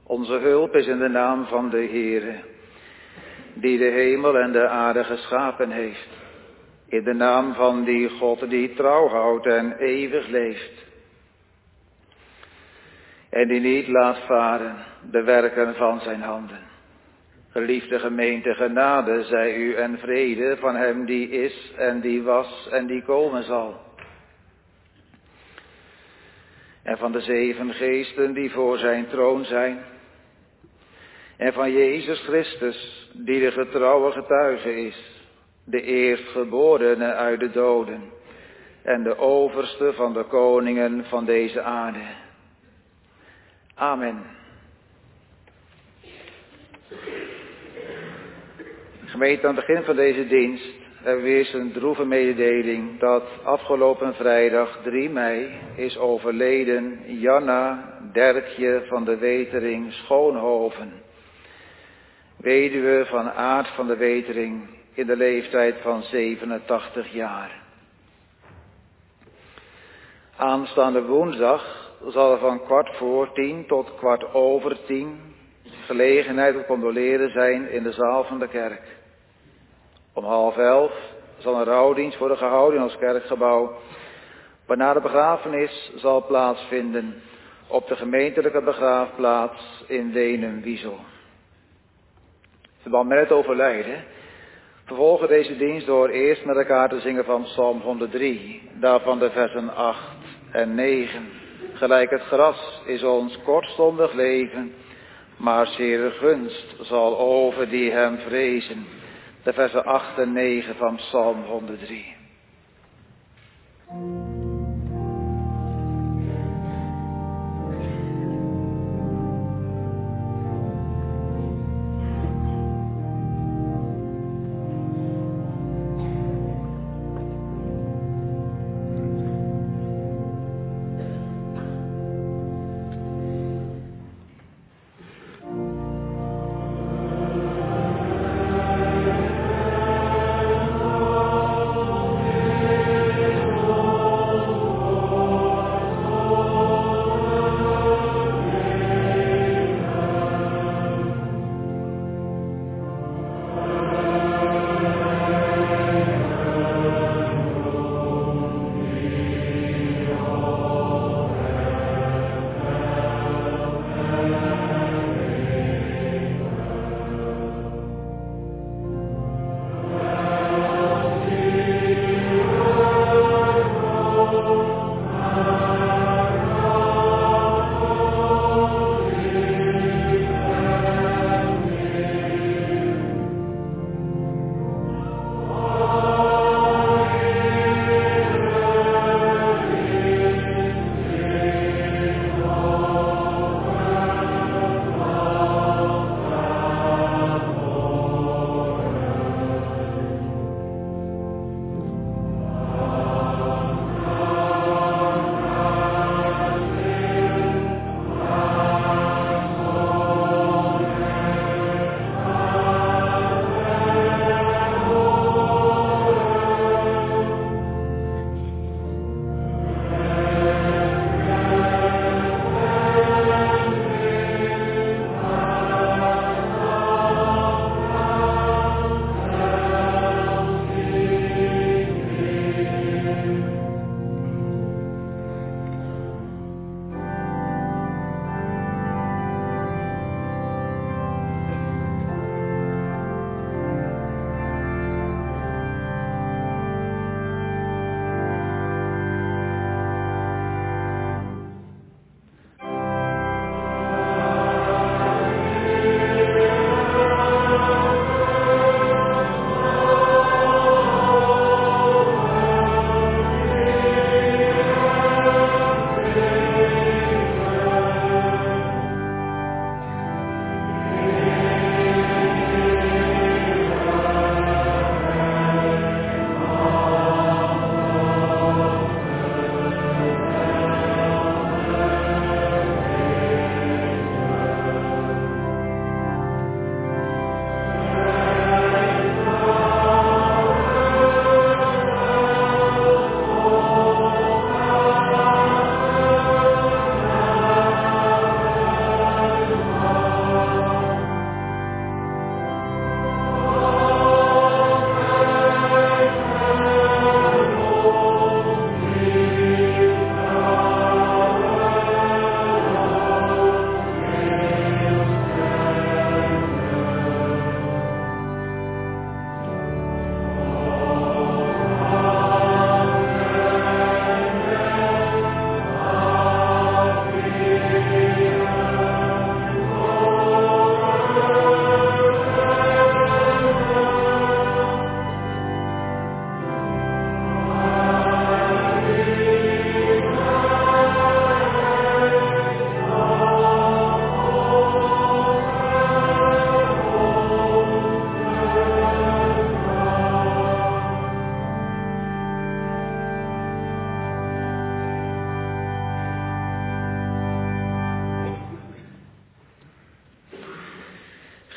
Onze hulp is in de naam van de Heere, die de hemel en de aarde geschapen heeft. In de naam van die God die trouw houdt en eeuwig leeft. En die niet laat varen de werken van zijn handen. Geliefde gemeente, genade zij u en vrede van hem die is en die was en die komen zal. En van de 7 geesten die voor zijn troon zijn. En van Jezus Christus, die de getrouwe getuige is, de eerstgeborene uit de doden en de overste van de koningen van deze aarde. Amen. Gemeente, aan het begin van deze dienst hebben we eerst een droeve mededeling dat afgelopen vrijdag 3 mei is overleden Janna Derkje van de Wetering Schoonhoven. Weduwe van Aart van de Wetering in de leeftijd van 87 jaar. Aanstaande woensdag zal er van 10:15 tot 10:15 gelegenheid tot condoleren zijn in de zaal van de kerk. Om 10:30 zal een rouwdienst worden gehouden in ons kerkgebouw, waarna de begrafenis zal plaatsvinden op de gemeentelijke begraafplaats in Wenum-Wiesel. In verband met het overlijden vervolgen deze dienst door eerst met elkaar te zingen van Psalm 103, daarvan de versen 8 en 9. Gelijk het gras is ons kortstondig leven, maar zeer gunst zal over die hem vrezen. De versen 8 en 9 van Psalm 103.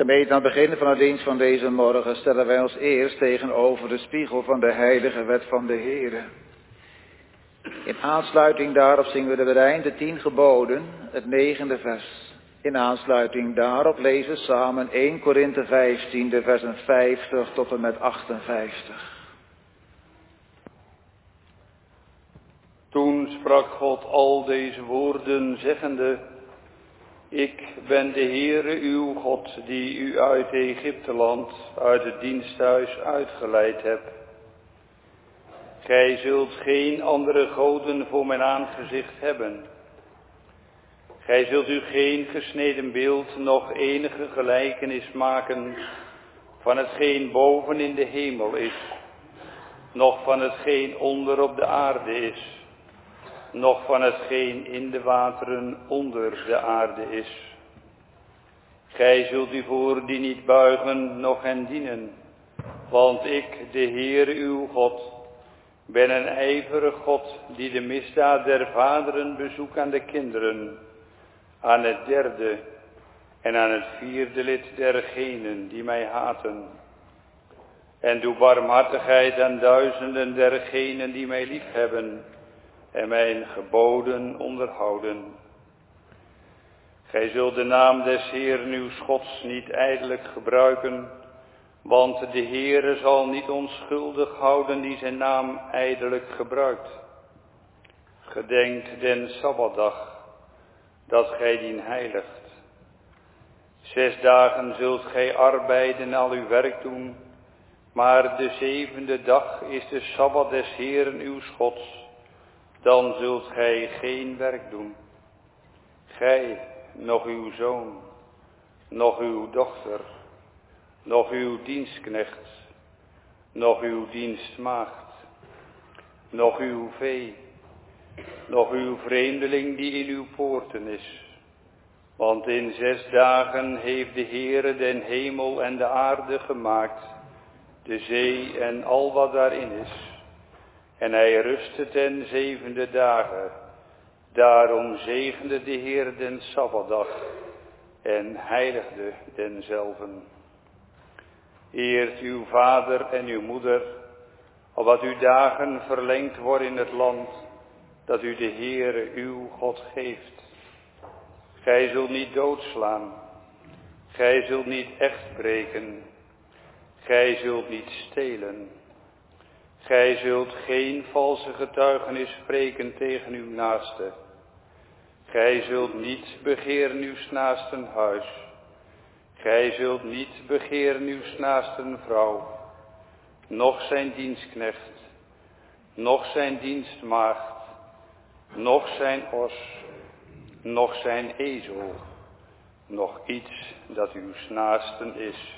Gemeente, aan het begin van de dienst van deze morgen stellen wij ons eerst tegenover de spiegel van de heilige wet van de Heere. In aansluiting daarop zingen we de Berijn, de 10 geboden, het 9e vers. In aansluiting daarop lezen we samen 1 Korinthe 15, de versen 50 tot en met 58. Toen sprak God al deze woorden, zeggende: Ik ben de Heere uw God, die u uit Egypteland, uit het diensthuis uitgeleid heb. Gij zult geen andere goden voor mijn aangezicht hebben. Gij zult u geen gesneden beeld, noch enige gelijkenis maken van hetgeen boven in de hemel is, noch van hetgeen onder op de aarde is, noch van hetgeen in de wateren onder de aarde is. Gij zult u voor die niet buigen, noch hen dienen, want ik, de Heere uw God, ben een ijverig God, die de misdaad der vaderen bezoekt aan de kinderen, aan het 3e en aan het 4e lid dergenen die mij haten. En doe barmhartigheid aan duizenden dergenen die mij liefhebben en mijn geboden onderhouden. Gij zult de naam des Heeren uws Gods niet ijdelijk gebruiken, want de Heere zal niet onschuldig houden die zijn naam ijdelijk gebruikt. Gedenkt den Sabbatdag, dat gij dien heiligt. 6 dagen zult gij arbeiden en al uw werk doen, maar de 7e dag is de Sabbat des Heeren uws Gods, dan zult gij geen werk doen. Gij, noch uw zoon, noch uw dochter, noch uw dienstknecht, noch uw dienstmaagd, noch uw vee, noch uw vreemdeling die in uw poorten is. Want in 6 dagen heeft de Heere den hemel en de aarde gemaakt, de zee en al wat daarin is. En hij rustte ten 7e dagen. Daarom zegende de Heer den Sabbatdag en heiligde denzelven. Eert uw vader en uw moeder, opdat uw dagen verlengd worden in het land, dat u de Heere uw God geeft. Gij zult niet doodslaan, gij zult niet echt breken, gij zult niet stelen. Gij zult geen valse getuigenis spreken tegen uw naaste. Gij zult niet begeren uws naasten huis. Gij zult niet begeren uws naasten vrouw, noch zijn dienstknecht, noch zijn dienstmaagd, noch zijn os, noch zijn ezel, noch iets dat uws naasten is.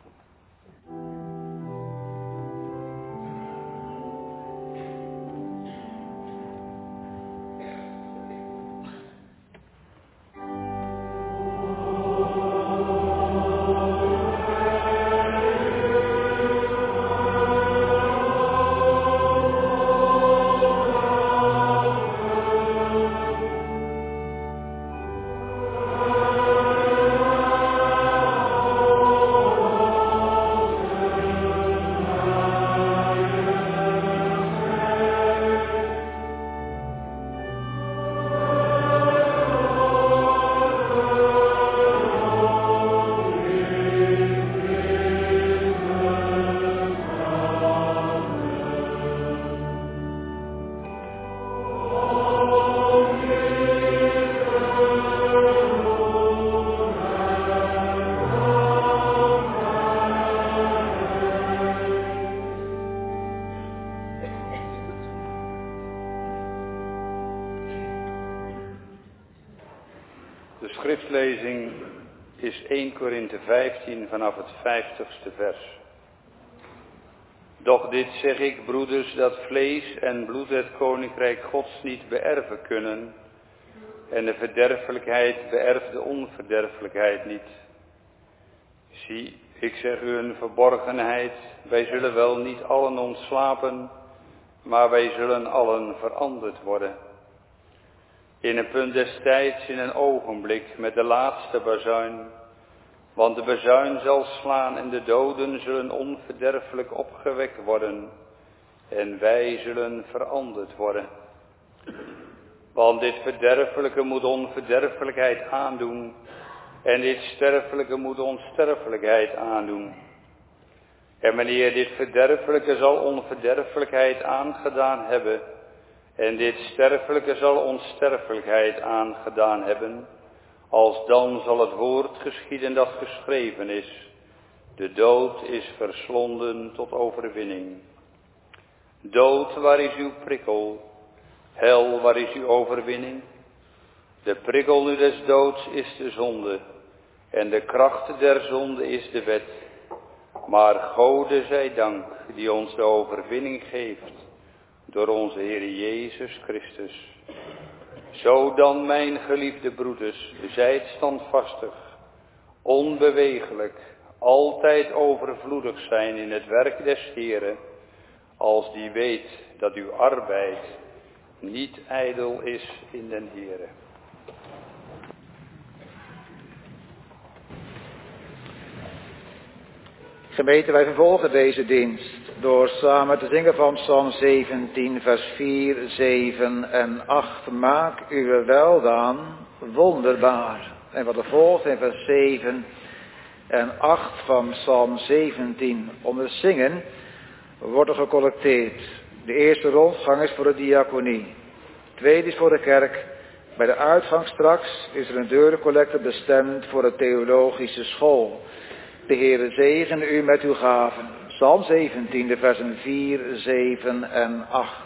De schriftlezing is 1 Korinthe 15 vanaf het 50ste vers. Doch dit zeg ik, broeders, dat vlees en bloed het koninkrijk Gods niet beërven kunnen, en de verderfelijkheid beërft de onverderfelijkheid niet. Zie, ik zeg u een verborgenheid, wij zullen wel niet allen ontslapen, maar wij zullen allen veranderd worden. In een punt des tijds, in een ogenblik, met de laatste bazuin, Want de bazuin zal slaan en de doden zullen onverderfelijk opgewekt worden. En wij zullen veranderd worden. Want dit verderfelijke moet onverderfelijkheid aandoen. En dit sterfelijke moet onsterfelijkheid aandoen. En wanneer dit verderfelijke zal onverderfelijkheid aangedaan hebben. En dit sterfelijke zal onsterfelijkheid aangedaan hebben. Alsdan zal het woord geschieden dat geschreven is. De dood is verslonden tot overwinning. Dood, waar is uw prikkel? Hel, waar is uw overwinning? De prikkel nu des doods is de zonde. En de kracht der zonde is de wet. Maar Gode zij dank die ons de overwinning geeft. Door onze Heer Jezus Christus. Zo dan, mijn geliefde broeders, zijt standvastig, onbeweeglijk, altijd overvloedig zijn in het werk des Heeren, als die weet dat uw arbeid niet ijdel is in den Heere. Gemeente, wij vervolgen deze dienst door samen te zingen van Psalm 17, vers 4, 7 en 8. Maak uw weldaan wonderbaar. En wat er volgt in vers 7 en 8 van Psalm 17. Onder het zingen wordt er gecollecteerd. De eerste rondgang is voor de diaconie. De tweede is voor de kerk. Bij de uitgang straks is er een deurencollecte bestemd voor de theologische school. De Heere zegene u met uw gaven. Psalm 17, de versen 4, 7 en 8.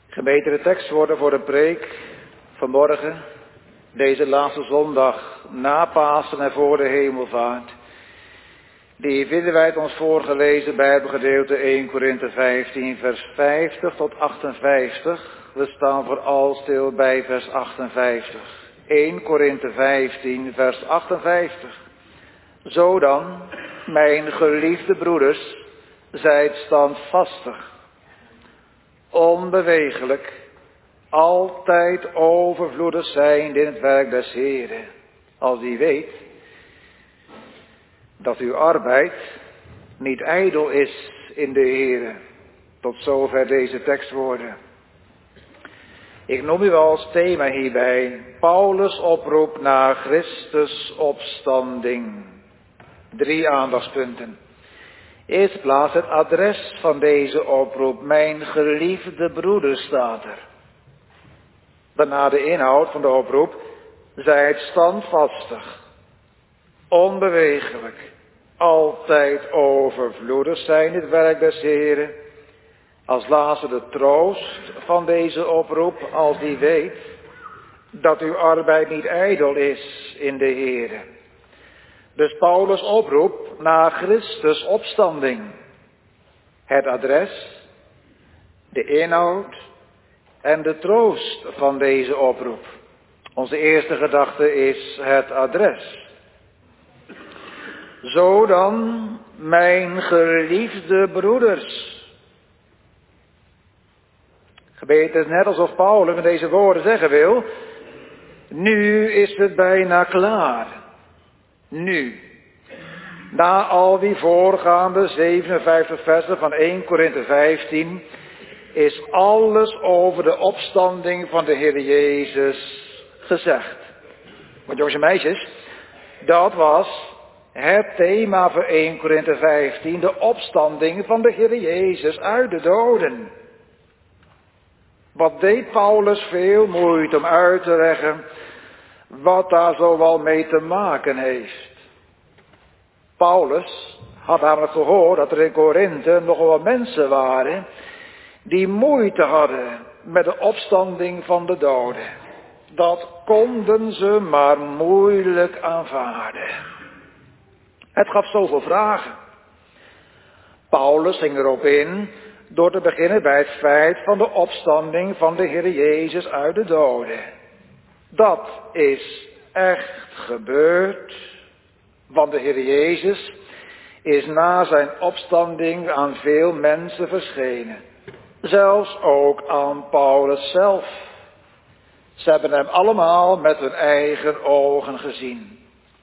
Gemeente, de tekstwoorden voor de preek vanmorgen, deze laatste zondag na Pasen en voor de hemelvaart. Die vinden wij uit ons voorgelezen Bijbelgedeelte 1 Korinthe 15 vers 50 tot 58. We staan vooral stil bij vers 58. 1 Korinthe 15 vers 58. Zo dan, mijn geliefde broeders, zijt standvastig, onbewegelijk, altijd overvloedig zijnd in het werk des Heren, als u weet dat uw arbeid niet ijdel is in de Heren. Tot zover deze tekstwoorden. Ik noem u als thema hierbij Paulus' oproep naar Christus opstanding. 3 aandachtspunten. Eerste plaats het adres van deze oproep. Mijn geliefde broeders staat er. Daarna de inhoud van de oproep. Zijt standvastig, onbewegelijk, altijd overvloedig zijn het werk des Heren. Als laatste de troost van deze oproep, als die weet dat uw arbeid niet ijdel is in de Heren. Dus Paulus' oproep naar Christus opstanding. Het adres, de inhoud en de troost van deze oproep. Onze eerste gedachte is het adres. Zo dan, mijn geliefde broeders. Gemeente, het is net alsof Paulus met deze woorden zeggen wil, nu is het bijna klaar. Nu. Na al die voorgaande 57 versen van 1 Korinthe 15 is alles over de opstanding van de Heer Jezus gezegd. Want jongens en meisjes, dat was het thema voor 1 Korinthe 15, de opstanding van de Heer Jezus uit de doden. Wat deed Paulus veel moeite om uit te leggen wat daar zoal mee te maken heeft. Paulus had namelijk gehoord dat er in Korinthe nogal wat mensen waren die moeite hadden met de opstanding van de doden. Dat konden ze maar moeilijk aanvaarden. Het gaf zoveel vragen. Paulus ging erop in door te beginnen bij het feit van de opstanding van de Heer Jezus uit de doden. Dat is echt gebeurd, want de Heer Jezus is na zijn opstanding aan veel mensen verschenen. Zelfs ook aan Paulus zelf. Ze hebben hem allemaal met hun eigen ogen gezien.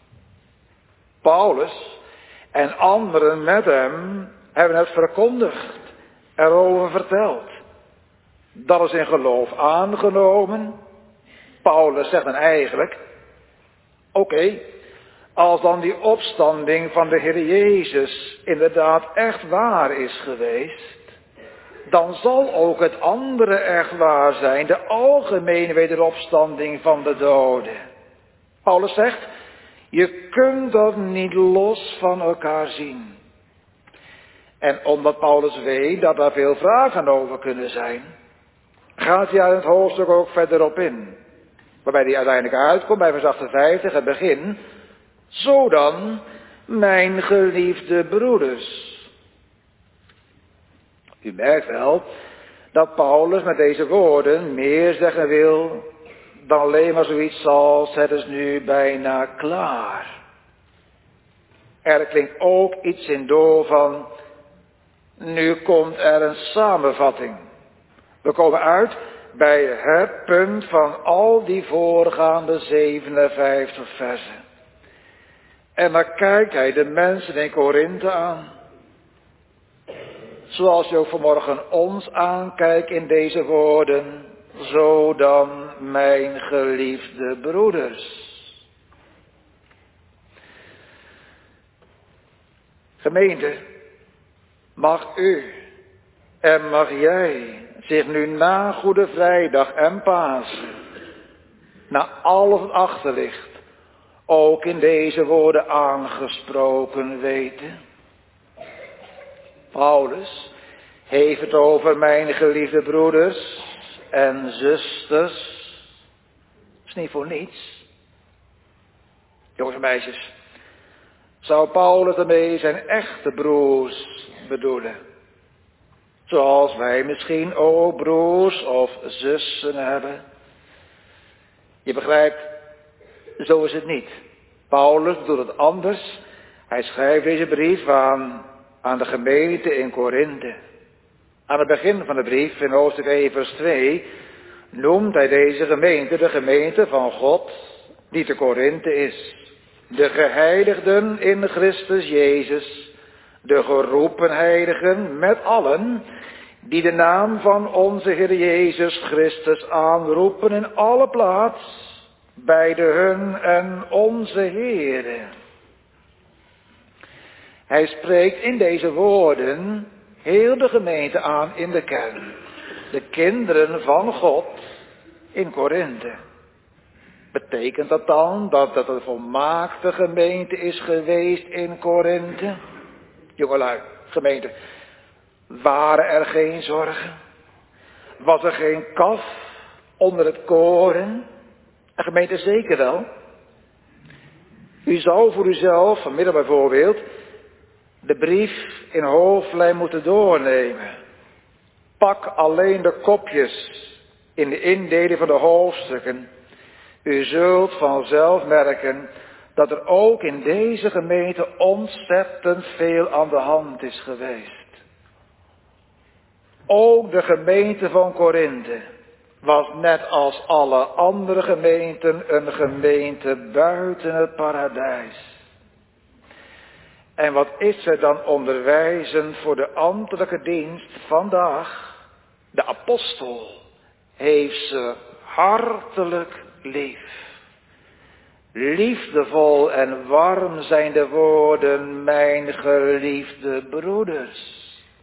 Paulus en anderen met hem hebben het verkondigd, erover verteld. Dat is in geloof aangenomen. Paulus zegt dan eigenlijk, oké, als dan die opstanding van de Heer Jezus inderdaad echt waar is geweest, dan zal ook het andere echt waar zijn, de algemene wederopstanding van de doden. Paulus zegt, je kunt dat niet los van elkaar zien. En omdat Paulus weet dat daar veel vragen over kunnen zijn, gaat hij uit het hoofdstuk ook verder op in. Waarbij hij uiteindelijk uitkomt bij vers 58, het begin. Zo dan, mijn geliefde broeders. U merkt wel dat Paulus met deze woorden meer zeggen wil dan alleen maar zoiets als het is nu bijna klaar. Er klinkt ook iets in door van nu komt er een samenvatting. We komen uit bij het punt van al die voorgaande 57 versen. En dan kijkt hij de mensen in Korinthe aan. Zoals je ook vanmorgen ons aankijkt in deze woorden. Zo dan, mijn geliefde broeders. Gemeente, mag u en mag jij zich nu na Goede Vrijdag en Pasen, na alles wat achter ligt, ook in deze woorden aangesproken weten? Paulus heeft het over mijn geliefde broeders en zusters. Dat is niet voor niets. Jongens en meisjes, zou Paulus daarmee zijn echte broers bedoelen? Zoals wij misschien ook broers of zussen hebben. Je begrijpt, zo is het niet. Paulus doet het anders. Hij schrijft deze brief aan de gemeente in Korinthe. Aan het begin van de brief, in hoofdstuk 1 vers 2, noemt hij deze gemeente de gemeente van God, die te Korinthe is. De geheiligden in Christus Jezus, de geroepen heiligen met allen, die de naam van onze Heer Jezus Christus aanroepen in alle plaats, bij de hun en onze Heere. Hij spreekt in deze woorden heel de gemeente aan in de kern. De kinderen van God in Korinthe. Betekent dat dan dat het een volmaakte gemeente is geweest in Korinthe? Jongelui, gemeente, waren er geen zorgen? Was er geen kaf onder het koren? En gemeente, zeker wel. U zou voor uzelf, vanmiddag bijvoorbeeld, de brief in hoofdlijn moeten doornemen. Pak alleen de kopjes in de indeling van de hoofdstukken. U zult vanzelf merken dat er ook in deze gemeente ontzettend veel aan de hand is geweest. Ook de gemeente van Korinthe was net als alle andere gemeenten een gemeente buiten het paradijs. En wat is er dan onderwijzend voor de ambtelijke dienst vandaag? De apostel heeft ze hartelijk lief. Liefdevol en warm zijn de woorden, mijn geliefde broeders.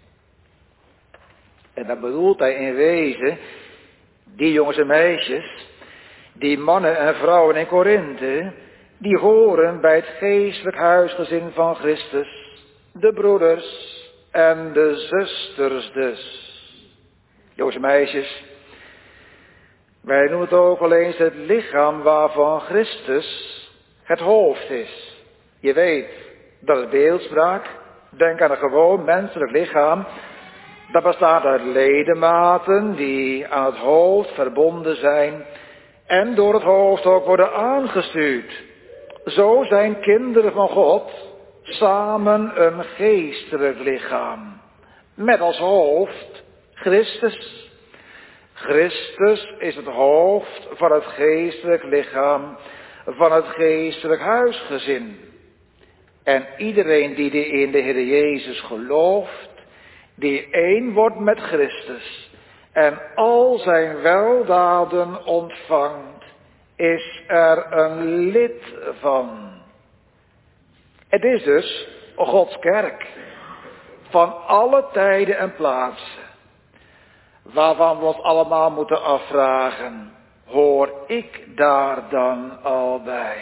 En dan bedoelt hij in wezen die jongens en meisjes, die mannen en vrouwen in Korinthe, die horen bij het geestelijk huisgezin van Christus, de broeders en de zusters dus. Jongens en meisjes, wij noemen het ook wel eens het lichaam waarvan Christus het hoofd is. Je weet, dat is beeldspraak. Denk aan een gewoon menselijk lichaam. Dat bestaat uit ledematen die aan het hoofd verbonden zijn en door het hoofd ook worden aangestuurd. Zo zijn kinderen van God samen een geestelijk lichaam. Met als hoofd Christus. Christus is het hoofd van het geestelijk lichaam, van het geestelijk huisgezin. En iedereen die in de Heer Jezus gelooft, die één wordt met Christus en al zijn weldaden ontvangt, is er een lid van. Het is dus Gods kerk, van alle tijden en plaatsen, waarvan we ons allemaal moeten afvragen, hoor ik daar dan al bij?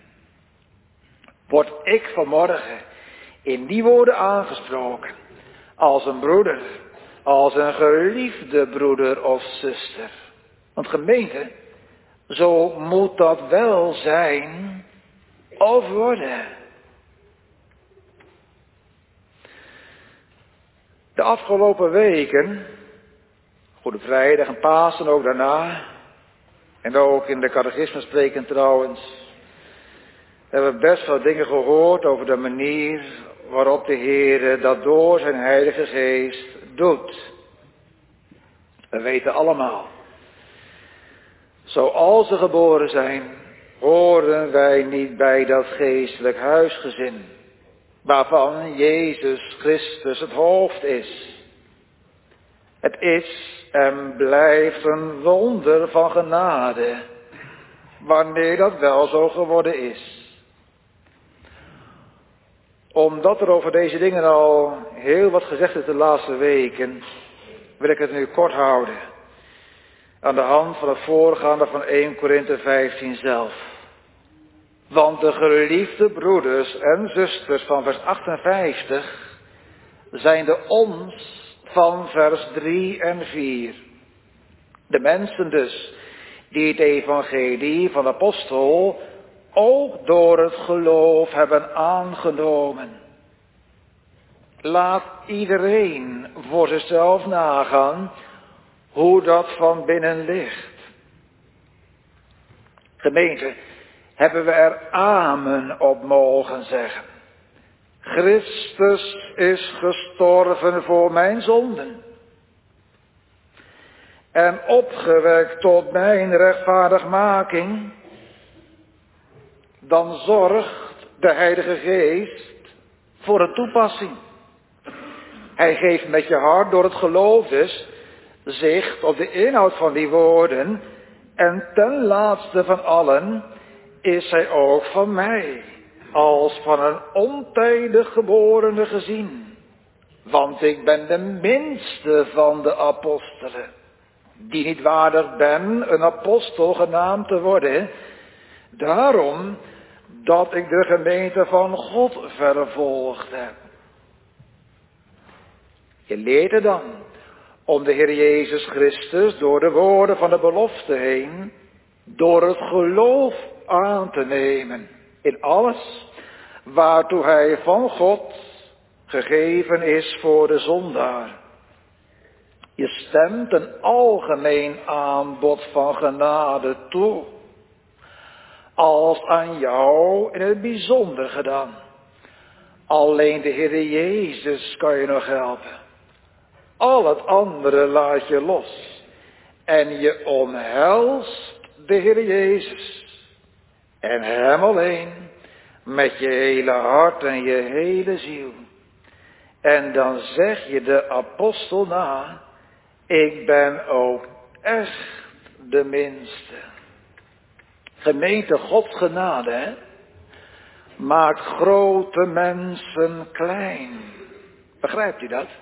Word ik vanmorgen in die woorden aangesproken, als een broeder, als een geliefde broeder of zuster? Want gemeente, zo moet dat wel zijn of worden. De afgelopen weken, Goede Vrijdag en Pasen ook daarna, en ook in de catechismespreken trouwens, hebben we best wel dingen gehoord over de manier waarop de Heer dat door zijn Heilige Geest doet. We weten allemaal, zoals ze geboren zijn, horen wij niet bij dat geestelijk huisgezin, waarvan Jezus Christus het hoofd is. Het is en blijft een wonder van genade, wanneer dat wel zo geworden is. Omdat er over deze dingen al heel wat gezegd is de laatste weken, wil ik het nu kort houden. Aan de hand van het voorgaande van 1 Korinthe 15 zelf. Want de geliefde broeders en zusters van vers 58 zijn de ons van vers 3 en 4. De mensen dus die het evangelie van de apostel ook door het geloof hebben aangenomen. Laat iedereen voor zichzelf nagaan hoe dat van binnen ligt. Gemeente, hebben we er amen op mogen zeggen. Christus is gestorven voor mijn zonden. En opgewekt tot mijn rechtvaardigmaking. Dan zorgt de Heilige Geest voor een toepassing. Hij geeft met je hart door het geloof dus zicht op de inhoud van die woorden. En ten laatste van allen is hij ook van mij als van een ontijdig geborene gezien. Want ik ben de minste van de apostelen, die niet waardig ben een apostel genaamd te worden. Daarom dat ik de gemeente van God vervolgd heb. Je leert er dan om de Heer Jezus Christus door de woorden van de belofte heen, door het geloof aan te nemen in alles waartoe hij van God gegeven is voor de zondaar. Je stemt een algemeen aanbod van genade toe, als aan jou in het bijzonder gedaan. Alleen de Heer Jezus kan je nog helpen. Al het andere laat je los. En je omhelst de Heer Jezus. En Hem alleen. Met je hele hart en je hele ziel. En dan zeg je de apostel na. Ik ben ook echt de minste. Gemeente Gods genade, hè? Maakt grote mensen klein. Begrijpt u dat?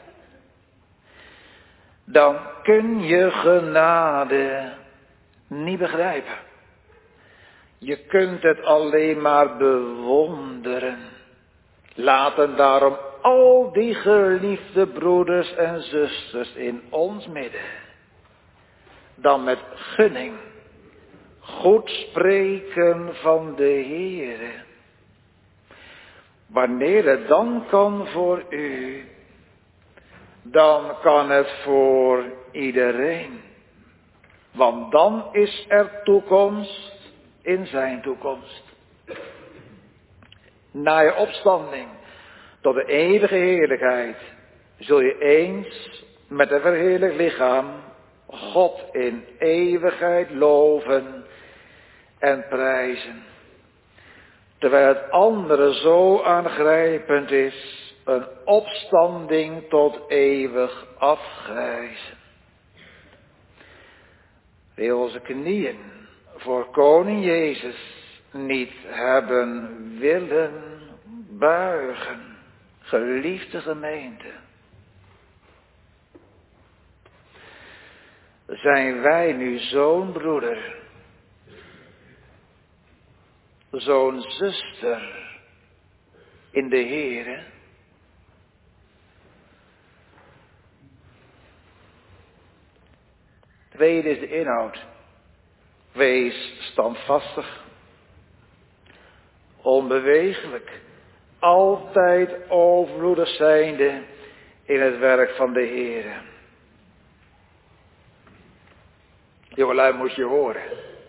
Dan kun je genade niet begrijpen. Je kunt het alleen maar bewonderen. Laten daarom al die geliefde broeders en zusters in ons midden dan met gunning goed spreken van de Heere. Wanneer het dan kan voor u, dan kan het voor iedereen. Want dan is er toekomst in zijn toekomst. Na je opstanding tot de eeuwige heerlijkheid zul je eens met een verheerlijkt lichaam God in eeuwigheid loven en prijzen. Terwijl het andere zo aangrijpend is, een opstanding tot eeuwig afgrijzen. Wil onze knieën voor koning Jezus niet hebben willen buigen, geliefde gemeente. Zijn wij nu zo'n broeder, zo'n zuster in de Heere? Tweede is de inhoud. Wees standvastig, onbewegelijk, altijd overvloedig zijnde in het werk van de Heere. Jongelui, moet je horen.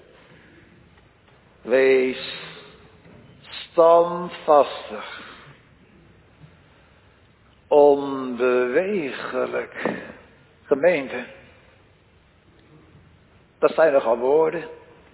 Wees standvastig, onbewegelijk. Gemeente, dat zijn nogal woorden.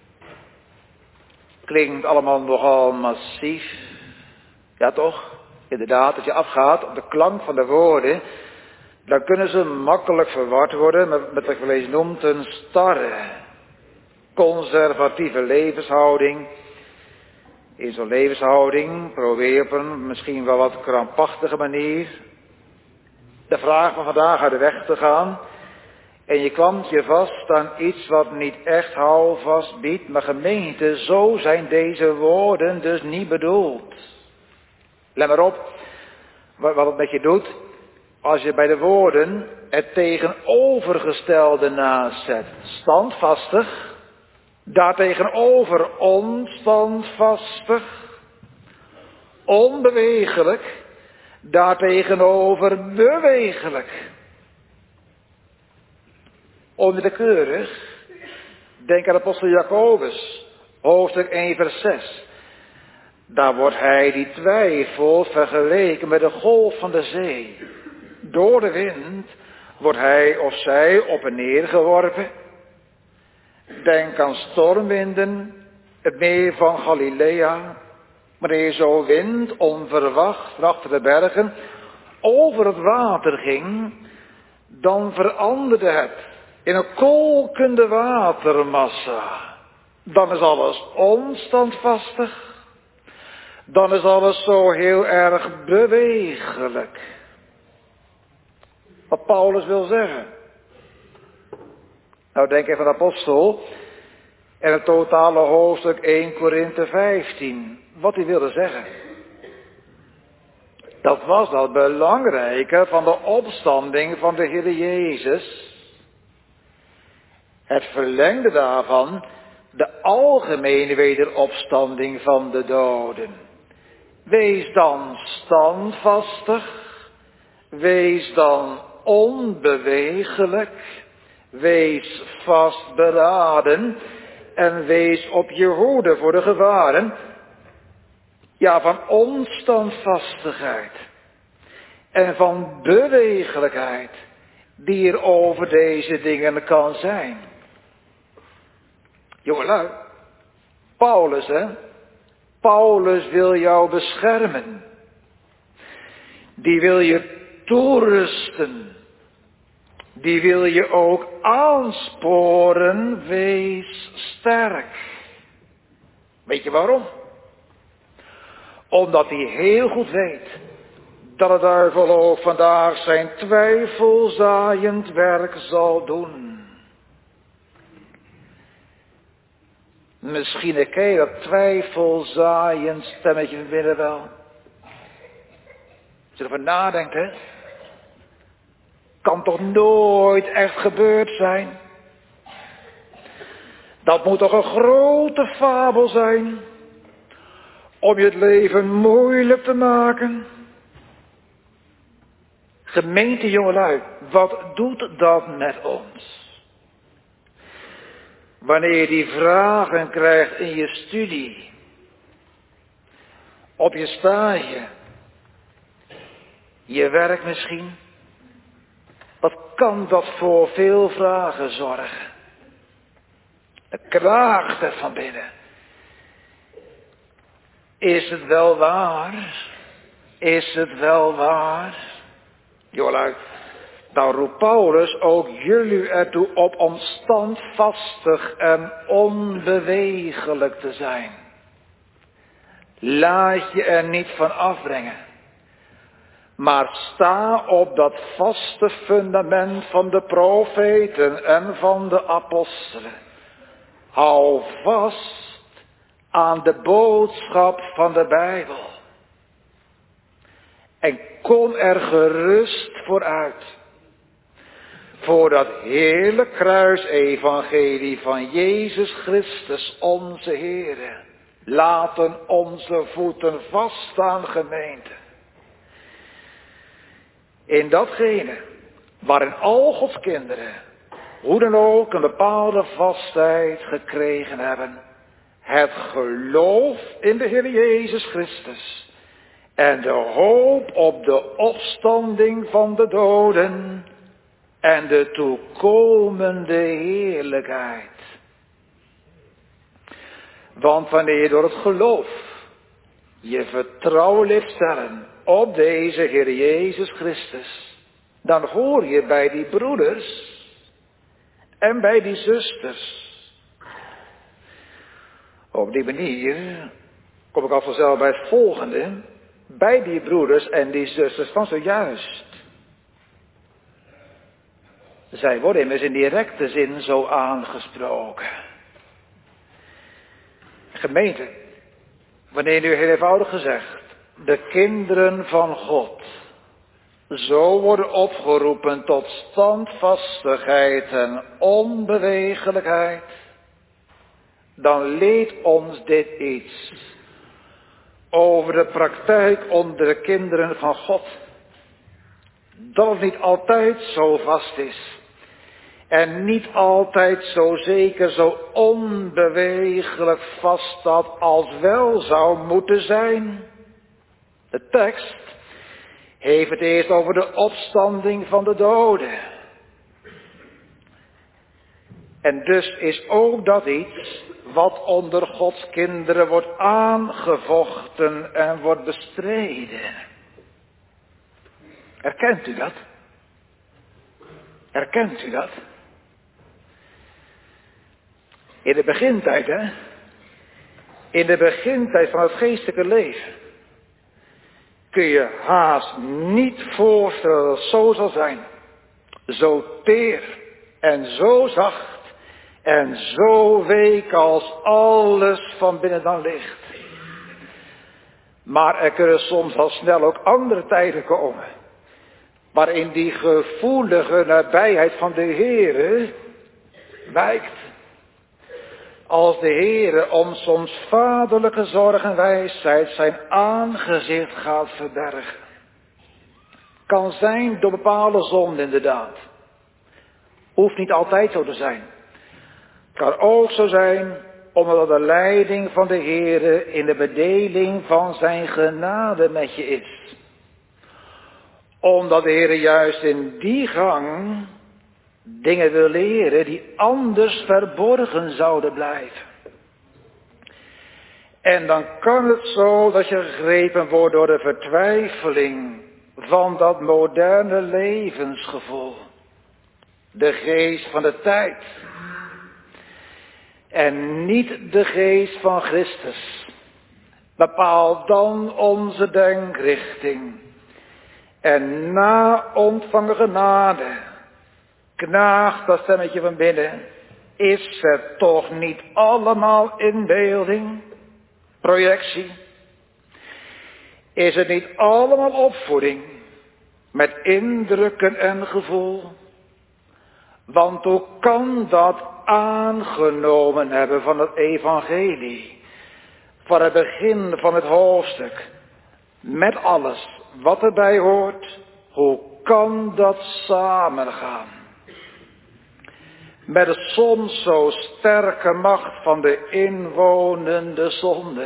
Klinkt allemaal nogal massief. Ja toch? Inderdaad, als je afgaat op de klank van de woorden, dan kunnen ze makkelijk verward worden met wat ik wel eens noemt een starre, conservatieve levenshouding. In zo'n levenshouding probeer je op een misschien wel wat krampachtige manier de vraag van vandaag uit de weg te gaan. En je klampt je vast aan iets wat niet echt houvast biedt. Maar gemeente, zo zijn deze woorden dus niet bedoeld. Let maar op wat het met je doet. Als je bij de woorden het tegenovergestelde naast zet. Standvastig. Daartegenover onstandvastig. Onbewegelijk. Daartegenover bewegelijk. Onwillekeurig. Denk aan de apostel Jacobus. Hoofdstuk 1 vers 6. Daar wordt hij die twijfelt vergeleken met de golf van de zee. Door de wind wordt hij of zij op en neer geworpen. Denk aan stormwinden, het meer van Galilea. Wanneer zo'n wind onverwacht achter de bergen over het water ging, dan veranderde het in een kolkende watermassa. Dan is alles onstandvastig. Dan is alles zo heel erg bewegelijk. Wat Paulus wil zeggen. Nou, denk even aan de apostel en het totale hoofdstuk 1 Korinthe 15. Wat hij wilde zeggen. Dat was dat belangrijke van de opstanding van de Heer Jezus. Het verlengde daarvan de algemene wederopstanding van de doden. Wees dan standvastig. Wees dan onbewegelijk. Wees vastberaden. En wees op je hoede voor de gevaren. Ja, van onstandvastigheid. En van bewegelijkheid. Die er over deze dingen kan zijn. Jongelui. Paulus, hè. Paulus wil jou beschermen. Die wil je toerusten. Die wil je ook aansporen. Wees sterk. Weet je waarom? Omdat hij heel goed weet dat de duivel ook vandaag zijn twijfelzaaiend werk zal doen. Misschien herken je dat twijfelzaaiend stemmetje van binnen wel. Als je ervan nadenkt, hè. Kan toch nooit echt gebeurd zijn? Dat moet toch een grote fabel zijn. Om je het leven moeilijk te maken. Gemeente jongelui, wat doet dat met ons? Wanneer je die vragen krijgt in je studie. Op je stage. Je werk misschien. Wat kan dat voor veel vragen zorgen? Het kraagt er van binnen. Is het wel waar? Is het wel waar? Jongelui, nou roept Paulus ook jullie ertoe op om standvastig en onbewegelijk te zijn. Laat je er niet van afbrengen. Maar sta op dat vaste fundament van de profeten en van de apostelen. Hou vast aan de boodschap van de Bijbel. En kom er gerust vooruit. Voor dat hele kruisevangelie van Jezus Christus onze Heere. Laten onze voeten vaststaan, gemeente. In datgene waarin al Gods kinderen, hoe dan ook, een bepaalde vastheid gekregen hebben. Het geloof in de Heer Jezus Christus. En de hoop op de opstanding van de doden. En de toekomende heerlijkheid. Want wanneer je door het geloof je vertrouwen leert stellen op deze Heer Jezus Christus, dan hoor je bij die broeders en bij die zusters. Op die manier kom ik al vanzelf bij het volgende. Bij die broeders en die zusters van zojuist. Zij worden immers in directe zin zo aangesproken. Gemeente, wanneer nu heel eenvoudig gezegd, de kinderen van God zo worden opgeroepen tot standvastigheid en onbewegelijkheid, dan leert ons dit iets over de praktijk onder de kinderen van God. Dat het niet altijd zo vast is. En niet altijd zo zeker, zo onbewegelijk vaststaat als wel zou moeten zijn. De tekst heeft het eerst over de opstanding van de doden. En dus is ook dat iets wat onder Gods kinderen wordt aangevochten en wordt bestreden. Herkent u dat? Herkent u dat? In de begintijd, hè? In de begintijd van het geestelijke leven kun je haast niet voorstellen dat het zo zal zijn. Zo teer en zo zacht en zo week als alles van binnen dan ligt. Maar er kunnen soms al snel ook andere tijden komen, waarin die gevoelige nabijheid van de Heere wijkt. Als de Heere om soms vaderlijke zorg en wijsheid zijn aangezicht gaat verbergen. Kan zijn door bepaalde zonden inderdaad. Hoeft niet altijd zo te zijn. Kan ook zo zijn omdat de leiding van de Heere in de bedeling van zijn genade met je is. Omdat de Heere juist in die gang dingen wil leren die anders verborgen zouden blijven. En dan kan het zo dat je gegrepen wordt door de vertwijfeling van dat moderne levensgevoel. De geest van de tijd. En niet de geest van Christus. Bepaal dan onze denkrichting. En na ontvangen genade knaagt dat stemmetje van binnen. Is het toch niet allemaal inbeelding, projectie? Is het niet allemaal opvoeding met indrukken en gevoel? Want hoe kan dat aangenomen hebben van het evangelie, van het begin van het hoofdstuk, met alles wat erbij hoort, hoe kan dat samengaan? Met de soms zo sterke macht van de inwonende zonde.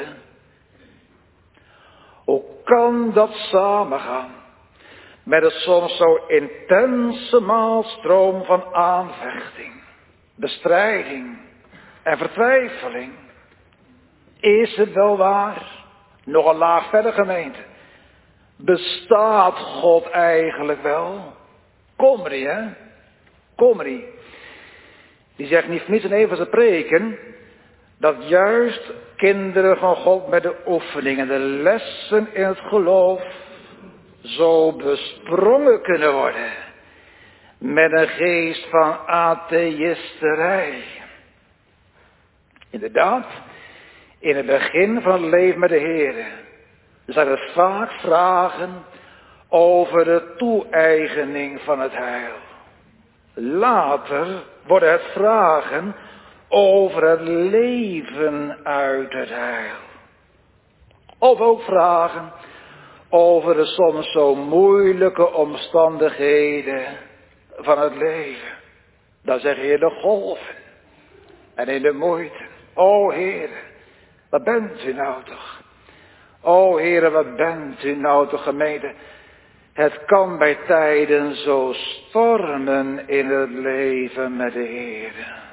Hoe kan dat samengaan? Met de soms zo intense maalstroom van aanvechting, bestrijding en vertwijfeling. Is het wel waar? Nog een laag verder, gemeente. Bestaat God eigenlijk wel? Komrie, hè? Komrie. Die zegt niet voor niets in een van zijn preken, dat juist kinderen van God met de oefeningen, de lessen in het geloof, zo besprongen kunnen worden met een geest van atheïsterij. Inderdaad, in het begin van het leven met de Heer zijn er vaak vragen over de toe-eigening van het heil. Later worden het vragen over het leven uit het heil. Of ook vragen over de soms zo moeilijke omstandigheden van het leven. Dan zeg je de golven en in de moeite. O Heer, wat bent u nou toch? O Heer, wat bent u nou toch, gemeente? Het kan bij tijden zo stormen in het leven met de Heer.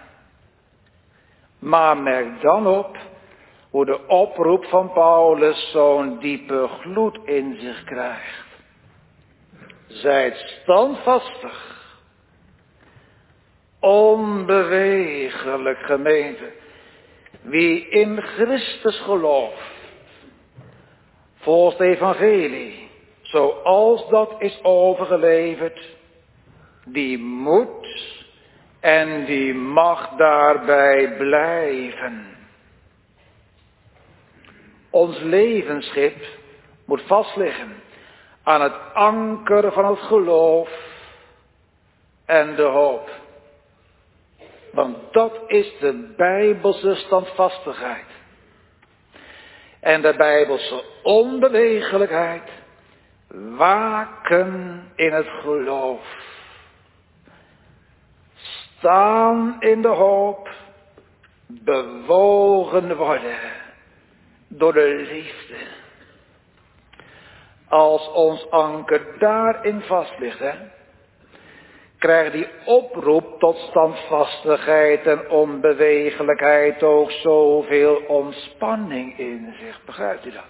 Maar merk dan op hoe de oproep van Paulus zo'n diepe gloed in zich krijgt. Zijt standvastig, onbewegelijk, gemeente. Wie in Christus gelooft, volgens het evangelie, zoals dat is overgeleverd, die moet en die mag daarbij blijven. Ons levensschip moet vast liggen aan het anker van het geloof en de hoop. Want dat is de Bijbelse standvastigheid. En de Bijbelse onbewegelijkheid. Waken in het geloof. Staan in de hoop. Bewogen worden door de liefde. Als ons anker daarin vast ligt, krijgt die oproep tot standvastigheid en onbewegelijkheid ook zoveel ontspanning in zich. Begrijpt u dat?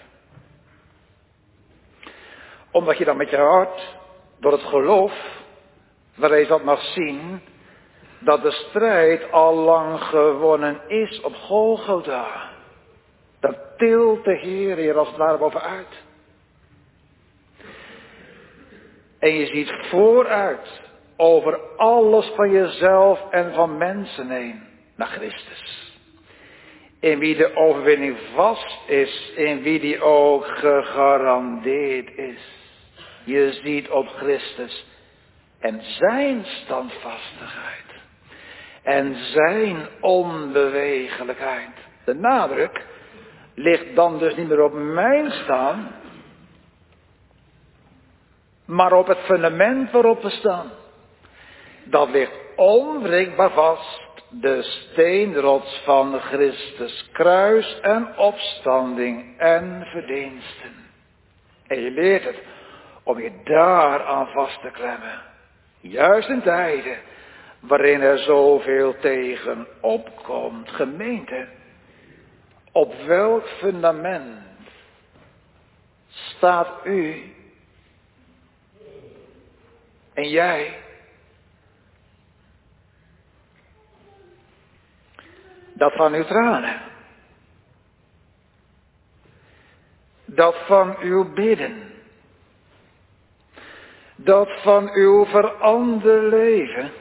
Omdat je dan met je hart, door het geloof, waarin je dat mag zien, dat de strijd al lang gewonnen is op Golgotha. Dat tilt de Heer hier als het ware bovenuit. En je ziet vooruit over alles van jezelf en van mensen heen naar Christus. In wie de overwinning vast is, in wie die ook gegarandeerd is. Je ziet op Christus en zijn standvastigheid. En zijn onbewegelijkheid. De nadruk ligt dan dus niet meer op mijn staan, maar op het fundament waarop we staan. Dat ligt onwrikbaar vast, de steenrots van Christus, kruis en opstanding en verdiensten. En je leert het om je daaraan vast te klemmen. Juist in tijden waarin er zoveel tegen opkomt. Gemeente, op welk fundament staat u en jij? Dat van uw tranen. Dat van uw bidden. Dat van uw veranderd leven.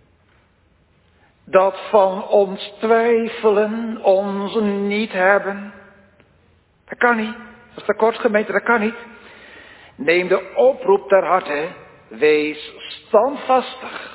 Dat van ons twijfelen, ons niet hebben. Dat kan niet. Dat is tekort, gemeente, dat kan niet. Neem de oproep ter harte. Wees standvastig.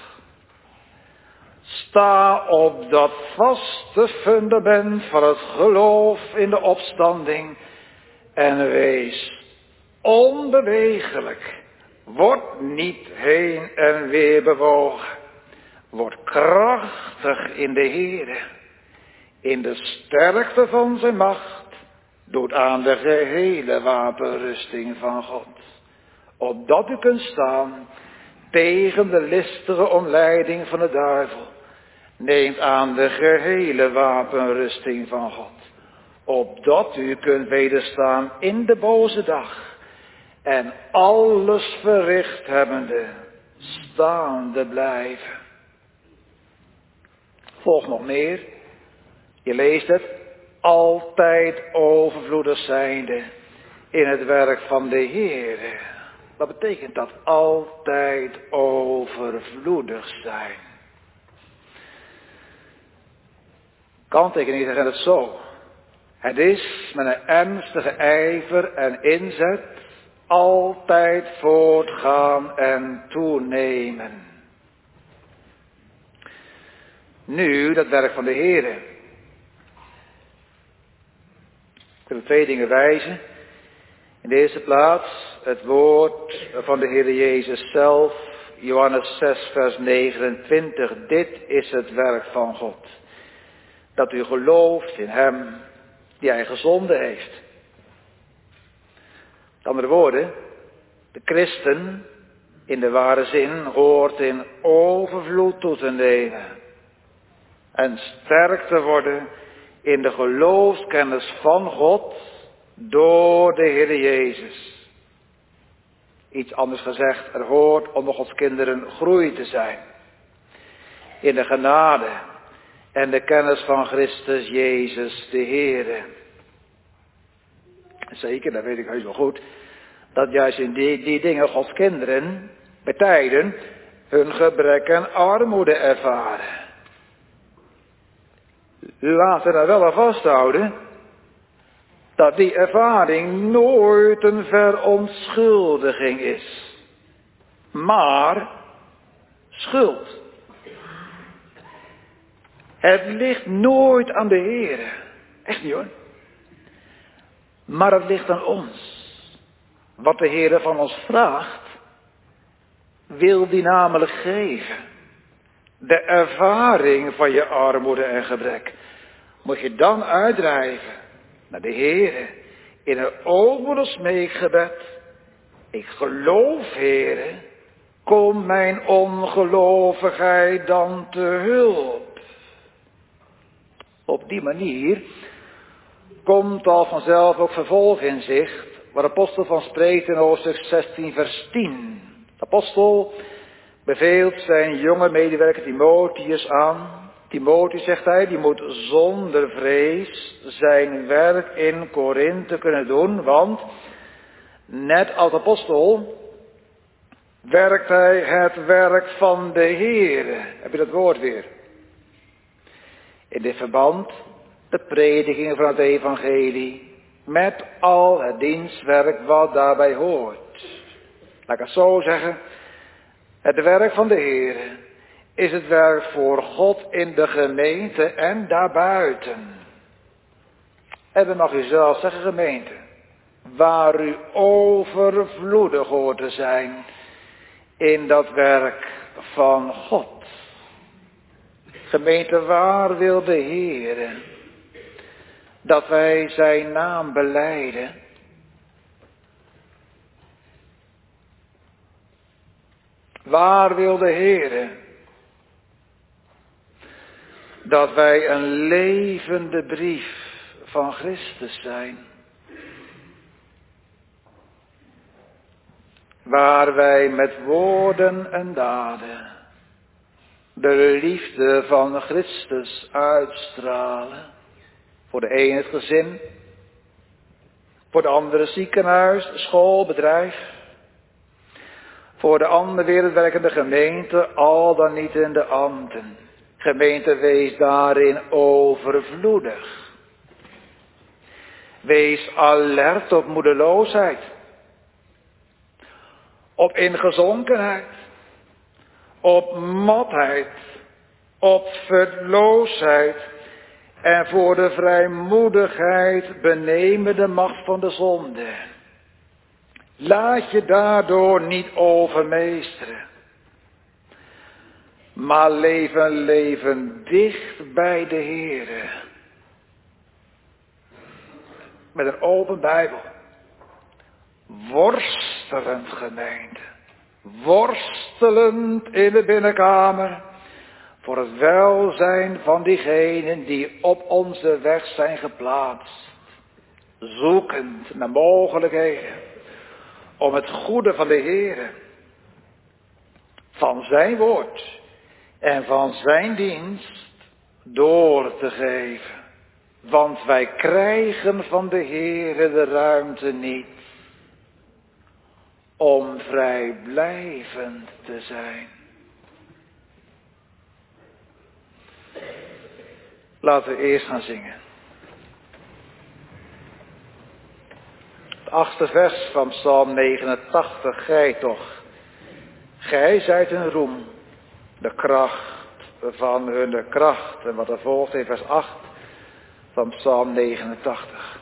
Sta op dat vaste fundament van het geloof in de opstanding. En wees onbewegelijk. Word niet heen en weer bewogen. Word krachtig in de Heere. In de sterkte van zijn macht. Doet aan de gehele wapenrusting van God. Opdat u kunt staan tegen de listige omleiding van de duivel. Neemt aan de gehele wapenrusting van God. Opdat u kunt wederstaan in de boze dag. En alles verricht hebbende staande blijven. Volgt nog meer. Je leest het. Altijd overvloedig zijnde in het werk van de Heere. Wat betekent dat? Altijd overvloedig zijn. Kanttekeningen zeggen het zo. Het is met een ernstige ijver en inzet altijd voortgaan en toenemen. Nu, dat werk van de Heere. Ik wil op twee dingen wijzen. In de eerste plaats het woord van de Heere Jezus zelf. Johannes 6 vers 29. Dit is het werk van God. Dat u gelooft in hem die hij gezonden heeft. Met andere woorden, de christen in de ware zin hoort in overvloed toe te nemen. En sterk te worden in de geloofskennis van God door de Heer Jezus. Iets anders gezegd, er hoort onder Gods kinderen groei te zijn. In de genade en de kennis van Christus Jezus de Heere. Zeker, dat weet ik heus wel goed. Dat juist in die dingen Gods kinderen bij tijden hun gebrek en armoede ervaren. Laten we daar wel aan vasthouden. dat die ervaring nooit een verontschuldiging is, maar schuld. Het ligt nooit aan de Heere, echt niet hoor, maar het ligt aan ons. Wat de Heere van ons vraagt, wil die namelijk geven. De ervaring van je armoede en gebrek moet je dan uitdrijven naar de Heere in een openbaar smeekgebed. Ik geloof, Heere, kom mijn ongelovigheid dan te hulp. Op die manier komt al vanzelf ook vervolg in zicht, waar de apostel van spreekt in hoofdstuk 16 vers 10. De apostel beveelt zijn jonge medewerker Timotheus aan. Timotheus, zegt hij, die moet zonder vrees zijn werk in Korinthe kunnen doen, want net als apostel werkt hij het werk van de Heere. Heb je dat woord weer? In dit verband de prediking van het evangelie met al het dienstwerk wat daarbij hoort. Laat ik het zo zeggen. Het werk van de Heere is het werk voor God in de gemeente en daarbuiten. En dan mag u zelf zeggen, gemeente, waar u overvloedig hoort te zijn in dat werk van God. Gemeente, waar wil de Heere dat wij zijn naam belijden? Waar wil de Heere dat wij een levende brief van Christus zijn? Waar wij met woorden en daden de liefde van Christus uitstralen. Voor de een het gezin, voor de andere ziekenhuis, school, bedrijf. Voor de ander wereldwerkende gemeente, al dan niet in de ambten. Gemeente, wees daarin overvloedig. Wees alert op moedeloosheid. Op ingezonkenheid. Op matheid. Op verloosheid. En voor de vrijmoedigheid benemen de macht van de zonde. Laat je daardoor niet overmeesteren. Maar leven dicht bij de Heere. Met een open Bijbel. Worstelend, gemeente. Worstelend in de binnenkamer. Voor het welzijn van diegenen die op onze weg zijn geplaatst. Zoekend naar mogelijkheden. Om het goede van de Heere. Van zijn woord. En van zijn dienst door te geven. Want wij krijgen van de Heere de ruimte niet om vrijblijvend te zijn. Laten we eerst gaan zingen. Het 8e vers van Psalm 89, gij toch. Gij zijt een roem, de kracht van hun kracht. En wat er volgt in vers 8 van Psalm 89.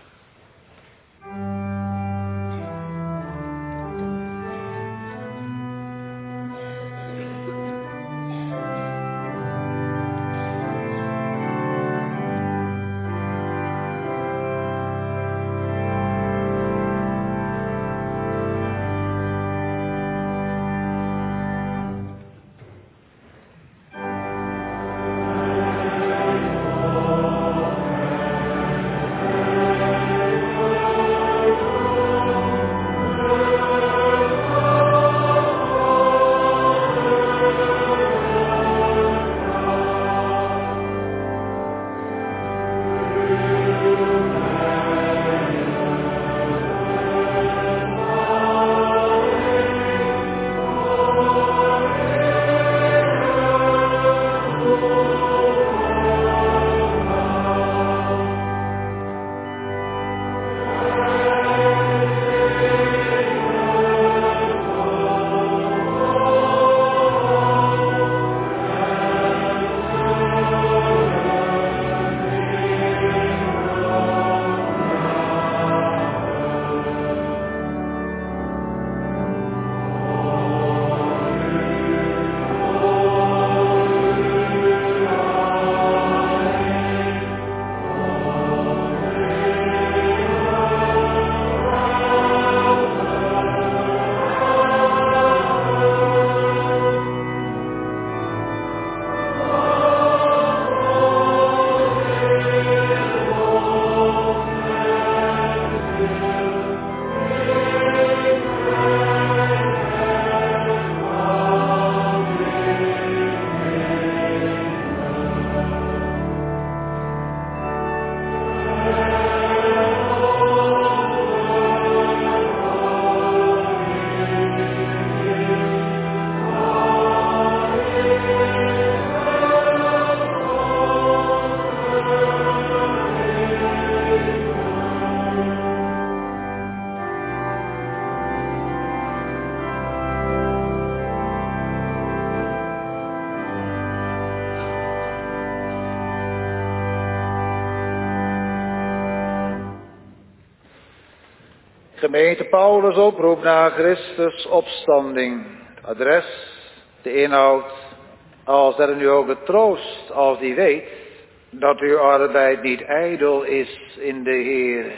Gemeente Paulus oproept naar Christus opstanding. Het adres, de inhoud, als er nu ook de troost, als die weet dat uw arbeid niet ijdel is in de Heer.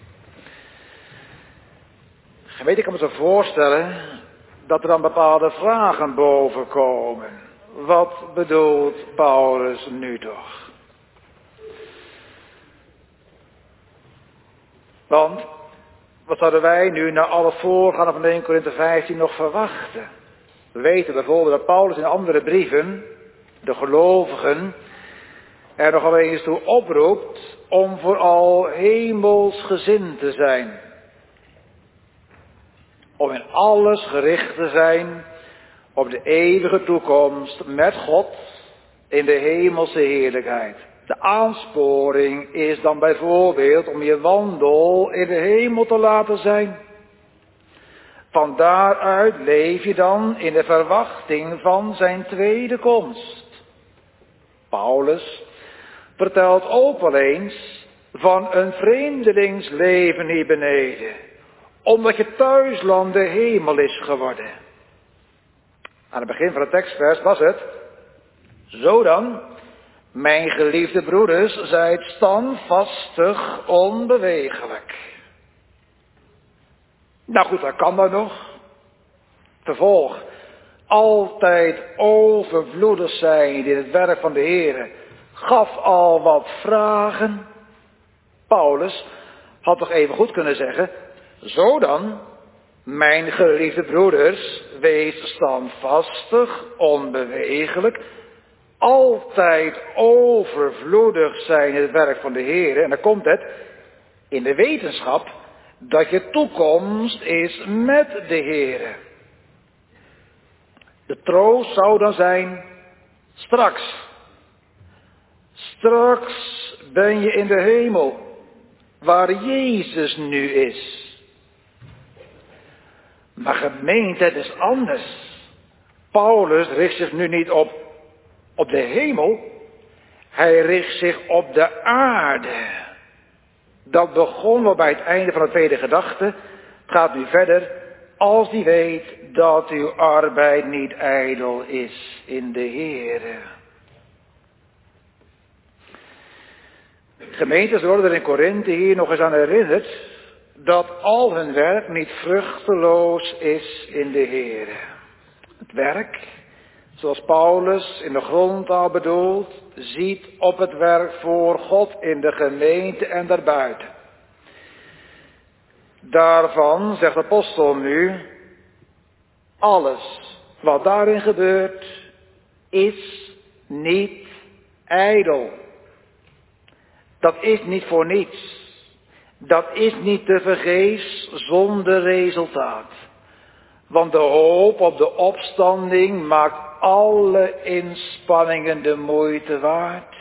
Gemeente, ik kan me zo voorstellen dat er dan bepaalde vragen bovenkomen. Wat bedoelt Paulus nu toch? Want wat zouden wij nu na alle voorgaande van 1 Korinthe 15 nog verwachten? We weten bijvoorbeeld dat Paulus in andere brieven de gelovigen er nog wel eens toe oproept om vooral hemelsgezind te zijn. Om in alles gericht te zijn op de eeuwige toekomst met God in de hemelse heerlijkheid. De aansporing is dan bijvoorbeeld om je wandel in de hemel te laten zijn. Van daaruit leef je dan in de verwachting van zijn tweede komst. Paulus vertelt ook wel eens van een vreemdelingsleven hier beneden, omdat je thuisland de hemel is geworden. Aan het begin van het tekstvers was het: zo dan, mijn geliefde broeders, zijt standvastig onbewegelijk. Nou goed, dat kan dan nog. Vervolg, altijd overvloedig zijn in het werk van de Heer, gaf al wat vragen. Paulus had toch even goed kunnen zeggen: zo dan, mijn geliefde broeders, wees standvastig, onbewegelijk, altijd overvloedig zijn in het werk van de Heer. En dan komt het, in de wetenschap dat je toekomst is met de Heer. De troost zou dan zijn, straks. Straks ben je in de hemel, waar Jezus nu is. Maar gemeente, het is anders. Paulus richt zich nu niet op de hemel. Hij richt zich op de aarde. Dat begon wel bij het einde van de tweede gedachte. Het gaat nu verder. Als die weet dat uw arbeid niet ijdel is in de Heere. Gemeentes worden er in Korinthe hier nog eens aan herinnerd dat al hun werk niet vruchteloos is in de Heere. Het werk, zoals Paulus in de grondtaal bedoelt, ziet op het werk voor God in de gemeente en daarbuiten. Daarvan, zegt de apostel nu, alles wat daarin gebeurt, is niet ijdel. Dat is niet voor niets. Dat is niet tevergeefs zonder resultaat. Want de hoop op de opstanding maakt alle inspanningen de moeite waard.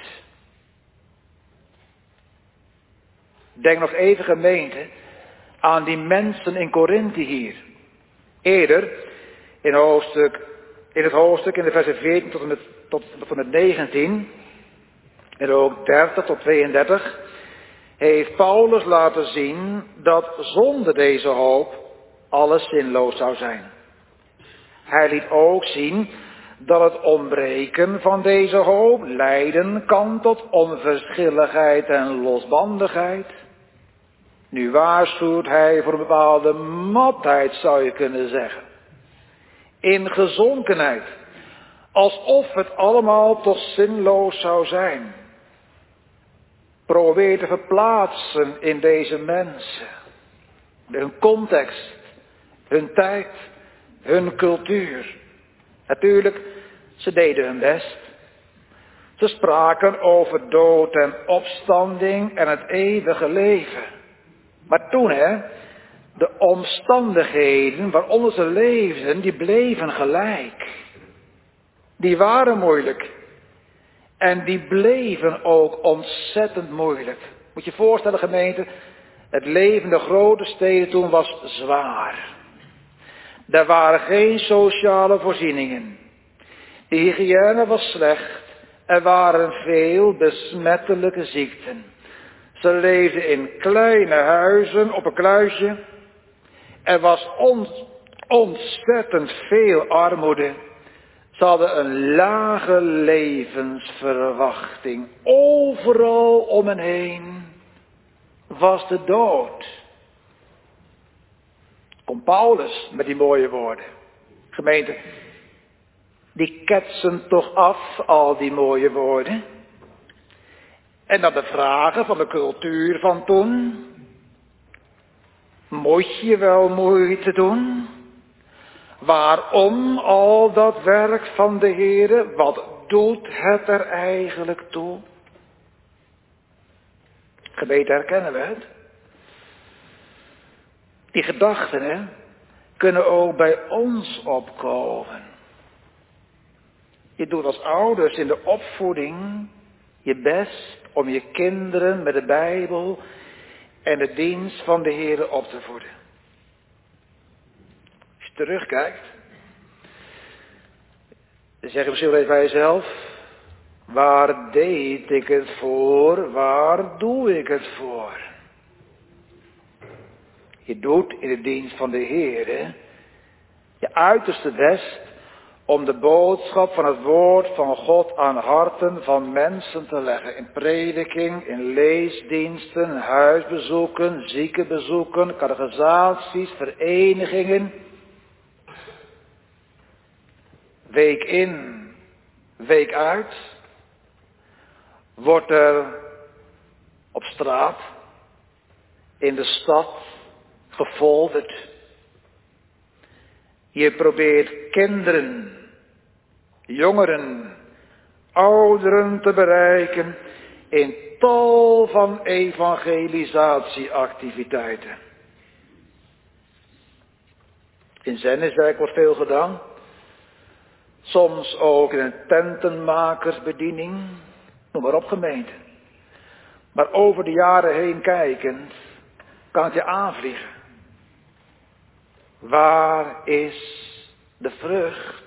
Denk nog even, gemeente, aan die mensen in Korinthe hier. Eerder, in het hoofdstuk in de versen 14 tot en met 19, en ook 30 tot 32, heeft Paulus laten zien dat zonder deze hoop alles zinloos zou zijn. Hij liet ook zien dat het ontbreken van deze hoop leiden kan tot onverschilligheid en losbandigheid. Nu waarschuwt hij voor een bepaalde matheid, zou je kunnen zeggen. In gezonkenheid. Alsof het allemaal toch zinloos zou zijn. Probeer te verplaatsen in deze mensen. Hun context, hun tijd, hun cultuur. Natuurlijk, ze deden hun best. Ze spraken over dood en opstanding en het eeuwige leven. Maar toen, de omstandigheden waaronder ze leefden, die bleven gelijk. Die waren moeilijk. En die bleven ook ontzettend moeilijk. Moet je je voorstellen, gemeente, het leven in de grote steden toen was zwaar. Er waren geen sociale voorzieningen. De hygiëne was slecht. Er waren veel besmettelijke ziekten. Ze leefden in kleine huizen op een kluisje. Er was ontzettend veel armoede. Ze hadden een lage levensverwachting. Overal om hen heen was de dood. Komt Paulus met die mooie woorden. Gemeente, die ketsen toch af, al die mooie woorden. En dan de vragen van de cultuur van toen. Moet je wel moeite doen? Waarom al dat werk van de Heere? Wat doet het er eigenlijk toe? Gemeente, herkennen we het? Die gedachten, hè, kunnen ook bij ons opkomen. Je doet als ouders in de opvoeding je best om je kinderen met de Bijbel en de dienst van de Heere op te voeden. Als je terugkijkt, dan zeg je misschien wel even bij jezelf: waar deed ik het voor? Waar doe ik het voor? Je doet in de dienst van de Heere je uiterste best om de boodschap van het woord van God aan harten van mensen te leggen. In prediking, in leesdiensten, huisbezoeken, ziekenbezoeken, catechisaties, verenigingen. Week in, week uit wordt er op straat, in de stad, gefolderd. Je probeert kinderen, jongeren, ouderen te bereiken in tal van evangelisatieactiviteiten. In zendingswerk wordt veel gedaan. Soms ook in een tentenmakersbediening. Noem maar op, gemeente. Maar over de jaren heen kijkend kan het je aanvliegen. Waar is de vrucht?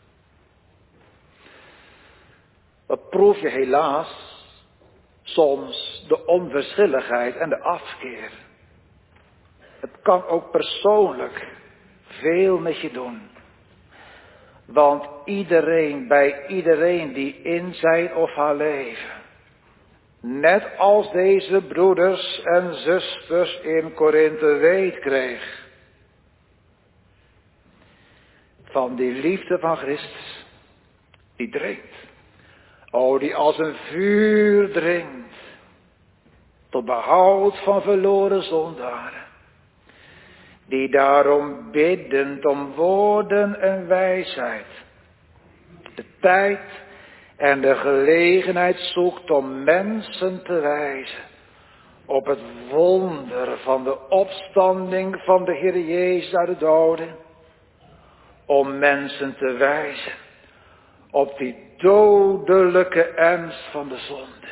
Wat proef je helaas soms de onverschilligheid en de afkeer. Het kan ook persoonlijk veel met je doen. Want bij iedereen die in zijn of haar leven, net als deze broeders en zusters in Korinthe weet kreeg, van die liefde van Christus, die dringt. O, die als een vuur dringt, tot behoud van verloren zondaren. Die daarom biddend om woorden en wijsheid, de tijd en de gelegenheid zoekt om mensen te wijzen op het wonder van de opstanding van de Heer Jezus uit de doden. Om mensen te wijzen op die dodelijke ernst van de zonde.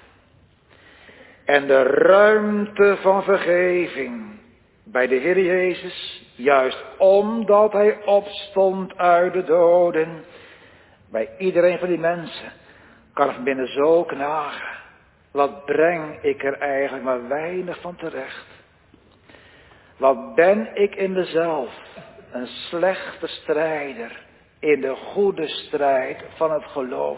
En de ruimte van vergeving bij de Heer Jezus, juist omdat Hij opstond uit de doden. Bij iedereen van die mensen kan van binnen zo knagen. Wat breng ik er eigenlijk maar weinig van terecht. Wat ben ik in mezelf een slechte strijder in de goede strijd van het geloof.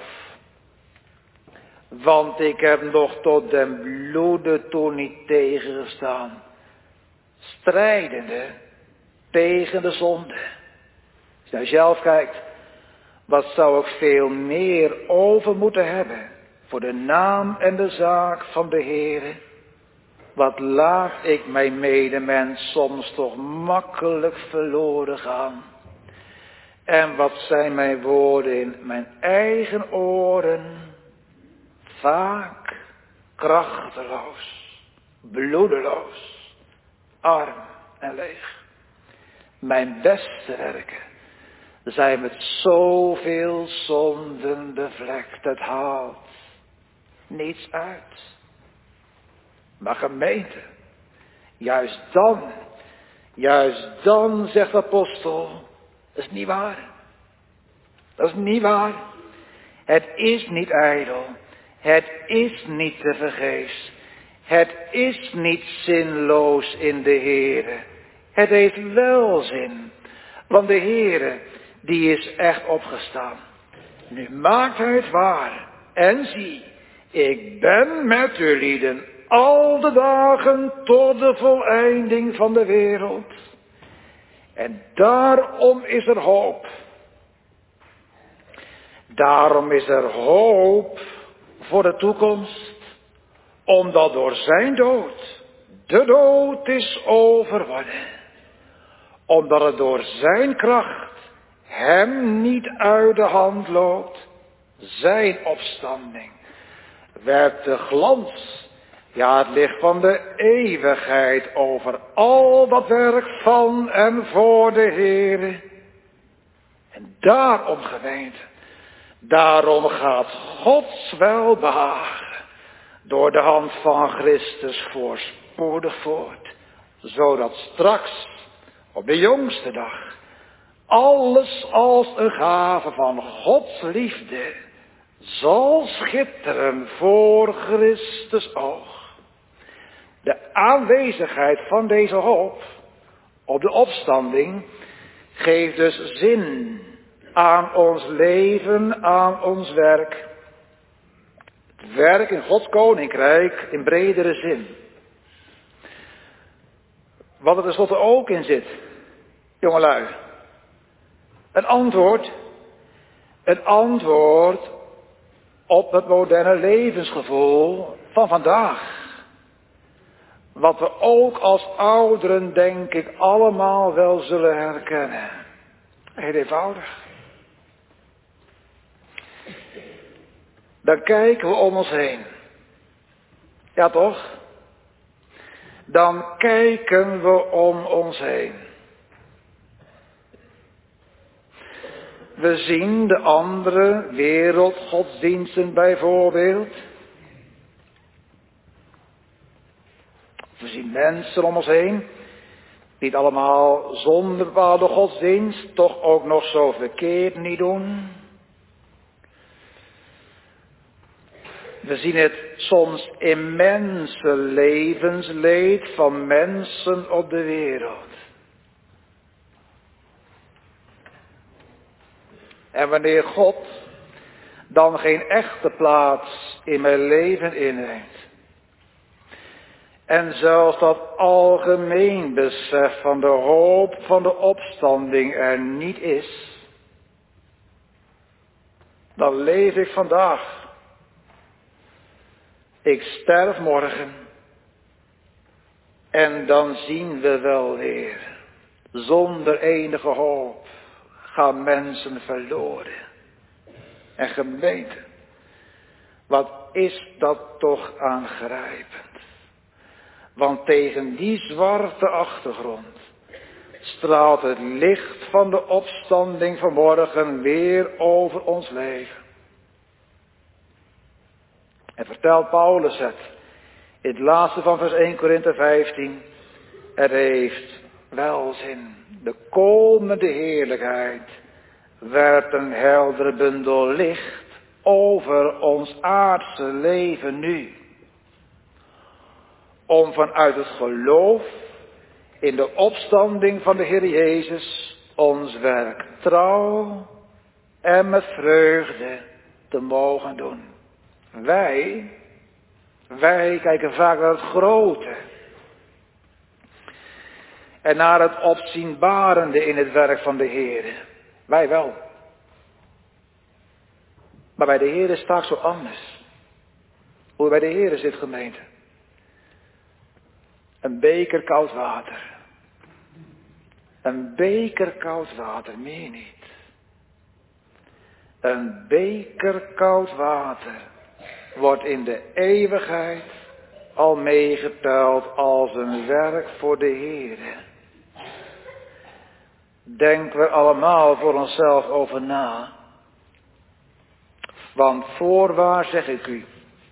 Want ik heb nog tot den bloede toe niet tegengestaan. Strijdende tegen de zonde. Als je naar jezelf kijkt, wat zou ik veel meer over moeten hebben voor de naam en de zaak van de Heere. Wat laat ik mijn medemens soms toch makkelijk verloren gaan. En wat zijn mijn woorden in mijn eigen oren vaak krachteloos, bloedeloos, arm en leeg. Mijn beste werken zijn met zoveel zonden bevlekt, het haalt niets uit. Maar gemeente, juist dan, zegt de apostel, dat is niet waar. Dat is niet waar. Het is niet ijdel. Het is niet tevergeefs. Het is niet zinloos in de Heere. Het heeft wel zin, want de Heere, die is echt opgestaan. Nu maakt hij het waar. En zie, ik ben met u lieden al de dagen tot de voleinding van de wereld. En daarom is er hoop. Daarom is er hoop voor de toekomst, omdat door zijn dood de dood is overwonnen. Omdat het door zijn kracht hem niet uit de hand loopt. Zijn opstanding werpt de glans, ja het licht van de eeuwigheid over al dat werk van en voor de Heere. En daarom, gemeente, daarom gaat Gods welbehagen door de hand van Christus voorspoedig voort. Zodat straks op de jongste dag alles als een gave van Gods liefde zal schitteren voor Christus oog. De aanwezigheid van deze hoop op de opstanding geeft dus zin aan ons leven, aan ons werk. Het werk in Gods koninkrijk in bredere zin. Wat er tenslotte ook in zit, jongelui. Een antwoord op het moderne levensgevoel van vandaag. Wat we ook als ouderen, denk ik, allemaal wel zullen herkennen. Heel eenvoudig. Dan kijken we om ons heen. Ja toch? Dan kijken we om ons heen. We zien de andere wereldgodsdiensten bijvoorbeeld. We zien mensen om ons heen, niet allemaal zonder bepaalde godsdienst, toch ook nog zo verkeerd niet doen. We zien het soms immense levensleed van mensen op de wereld. En wanneer God dan geen echte plaats in mijn leven inneemt. En zelfs dat algemeen besef van de hoop van de opstanding er niet is. Dan leef ik vandaag. Ik sterf morgen. En dan zien we wel weer. Zonder enige hoop gaan mensen verloren. En gemeente, wat is dat toch aangrijpend. Want tegen die zwarte achtergrond straalt het licht van de opstanding vanmorgen weer over ons leven. En vertelt Paulus het in het laatste van vers 1 Korinthe 15. Er heeft welzin, de komende heerlijkheid werpt een heldere bundel licht over ons aardse leven nu. Om vanuit het geloof in de opstanding van de Heer Jezus ons werk trouw en met vreugde te mogen doen. Wij kijken vaak naar het grote en naar het opzienbarende in het werk van de Heer. Wij wel. Maar bij de Heer is het vaak zo anders. Hoe bij de Heer zit, gemeente. Een beker koud water. Een beker koud water, meer niet. Een beker koud water wordt in de eeuwigheid al meegeteld als een werk voor de Heere. Denken we allemaal voor onszelf over na. Want voorwaar zeg ik u,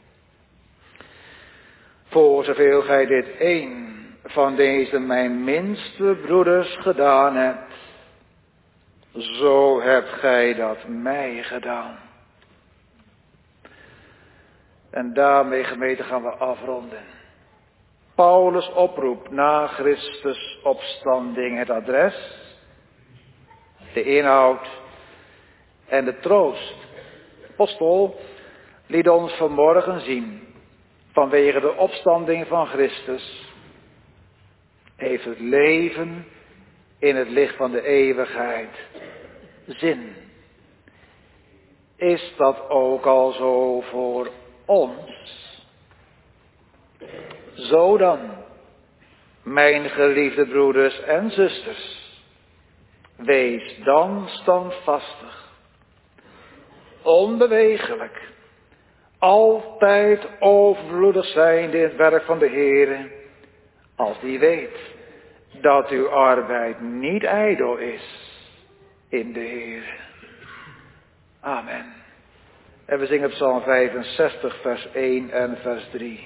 voor zoveel gij dit een van deze mijn minste broeders gedaan hebt, zo hebt gij dat mij gedaan. En daarmee, gemeente, gaan we afronden. Paulus' oproep na Christus' opstanding. Het adres, de inhoud en de troost. De apostel liet ons vanmorgen zien, vanwege de opstanding van Christus, heeft het leven in het licht van de eeuwigheid zin. Is dat ook al zo voor ons? Zo dan, mijn geliefde broeders en zusters, wees dan standvastig, onbewegelijk, altijd overvloedig zijnde in het werk van de Heere, als die weet dat uw arbeid niet ijdel is in de Heere. Amen. En we zingen Psalm 65, vers 1 en vers 3.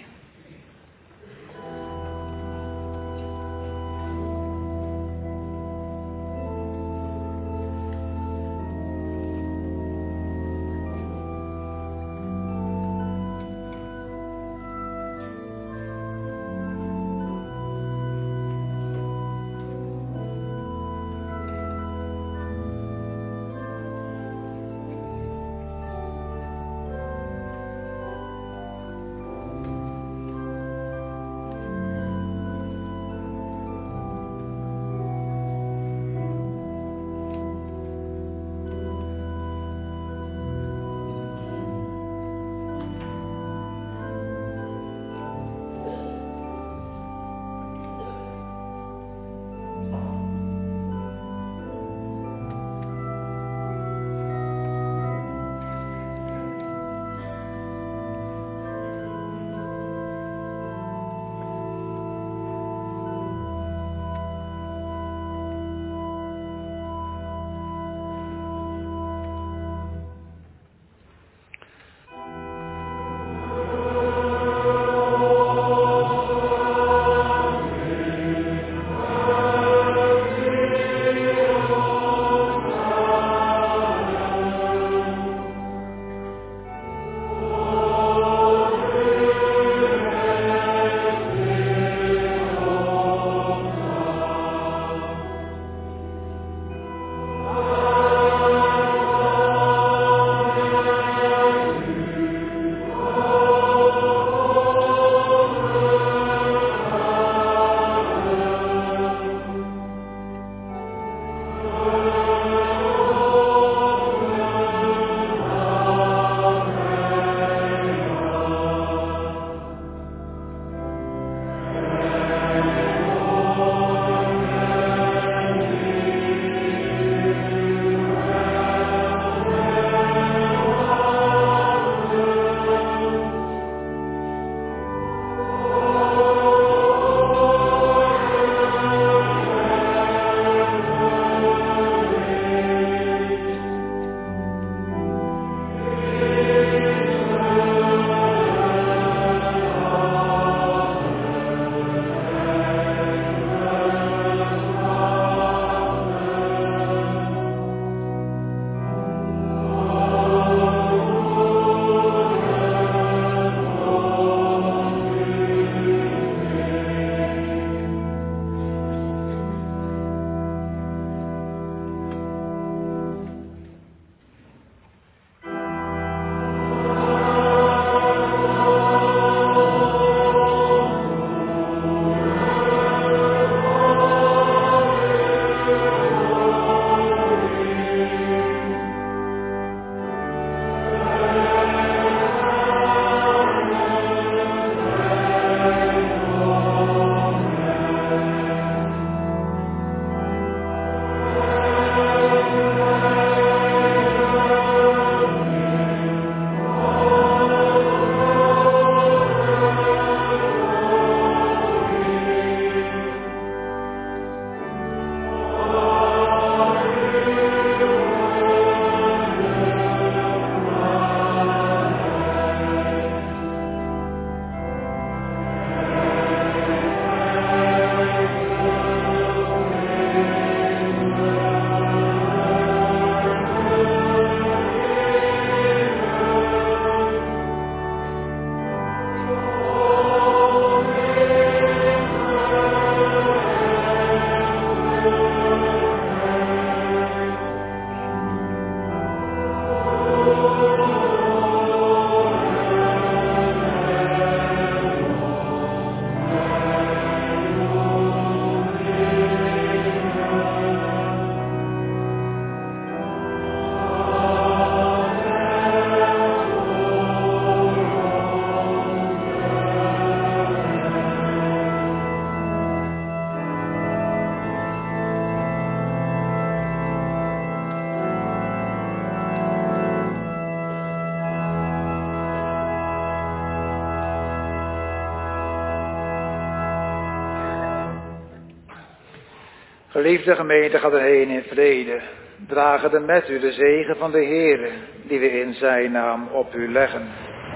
Geliefde gemeente, gaat erheen in vrede. Dragen er met u de zegen van de Heere, die we in zijn naam op u leggen.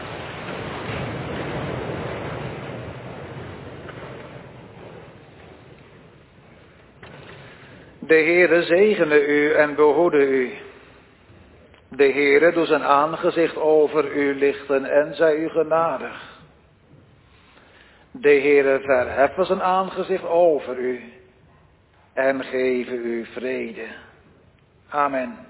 De Heere zegene u en behoede u. De Heere doet zijn aangezicht over u lichten en zij u genadig. De Heere verheffen zijn aangezicht over u en geven u vrede. Amen.